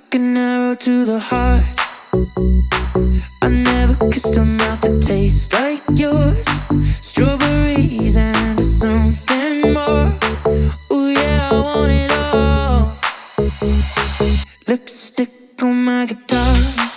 Like an arrow to the heart. I never kissed a mouth that tastes like yours. Strawberries and something more. Ooh yeah, I want it all. Lipstick on my guitar.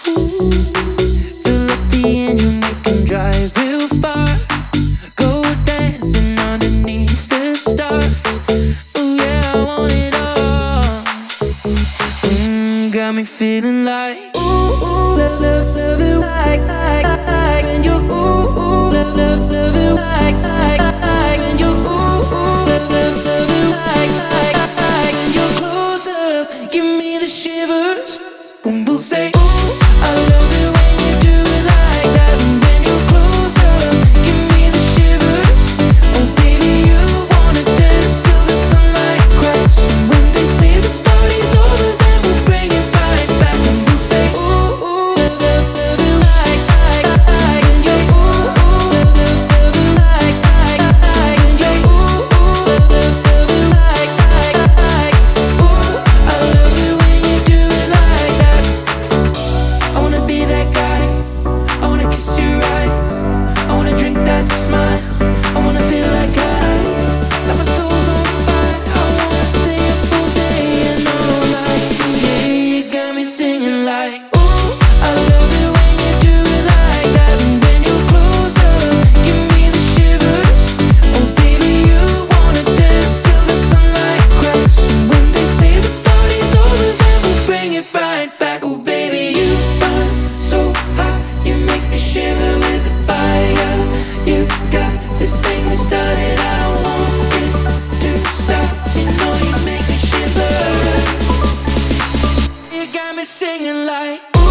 Fill up the engine, we can drive real far. Go dancing underneath the stars. Ooh yeah, I want it all. Got me feeling like ooh, love it like, and you ooh, love it like, and you ooh, love it like, and you're close up, give me the shivers. When we'll say ooh, I love it when you do it like that. And when you're close up, give me the shivers. Oh baby, you wanna dance till the sunlight cracks. And when they say the party's over, then we'll bring it right back. And we'll say ooh, love it like, and say ooh, love it like, and say ooh, love it like, ooh, I love it when you do it like that. I wanna be that guy, I wanna kiss your eyes, I wanna drink that smile, I wanna feel like my soul's on fire. I wanna stay up all day and all night. Yeah, you got me singing like ooh, I love it when you do it like that. And when you're close up, give me the shivers. Oh baby, you wanna dance till the sunlight cracks. And when they say the party's over, then we'll bring it right back. Oh baby, you burn so hot, you make me shiver with the fire. You got this thing that started, I don't want it to stop. You know you make me shiver. You got me singing like